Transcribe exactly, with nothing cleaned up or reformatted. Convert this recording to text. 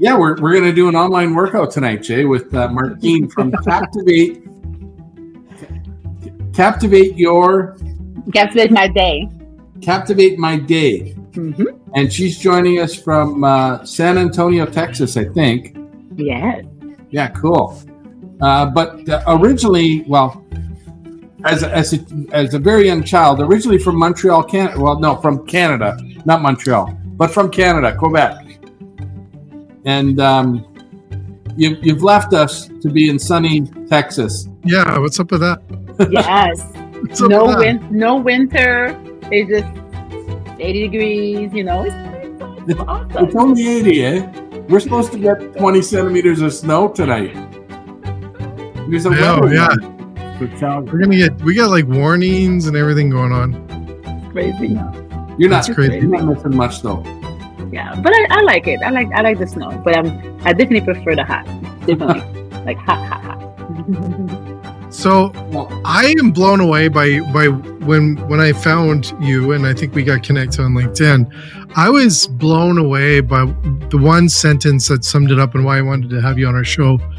Yeah, we're we're gonna do an online workout tonight, Jay, with uh, Martine from Captivate. Captivate your. Captivate my day. Captivate my day. Mm-hmm. And she's joining us from uh, San Antonio, Texas, I think. Yes. Yeah, cool. Uh, but uh, originally, well, as a, as a as a very young child, originally from Montreal, Canada. Well, no, from Canada, not Montreal, but from Canada, Quebec. And um, you, you've left us to be in sunny Texas. Yeah, what's up with that? Yes. What's up no with that? win- no winter. It's just eighty degrees. You know, it's, it's, It's, awesome. it's only eighty, eh? We're supposed to get twenty centimeters of snow tonight. There's a Oh, weather yeah. warning for Calgary. We're gonna get we got like warnings and everything going on. It's crazy. You're not That's crazy. You're not missing much though. Yeah, but I, I like it. I like I like the snow, but I'm I definitely prefer the hot. Definitely, like hot, hot, hot. So Well, I am blown away by by when when I found you, and I think we got connected on LinkedIn. I was blown away by the one sentence that summed it up and why I wanted to have you on our show.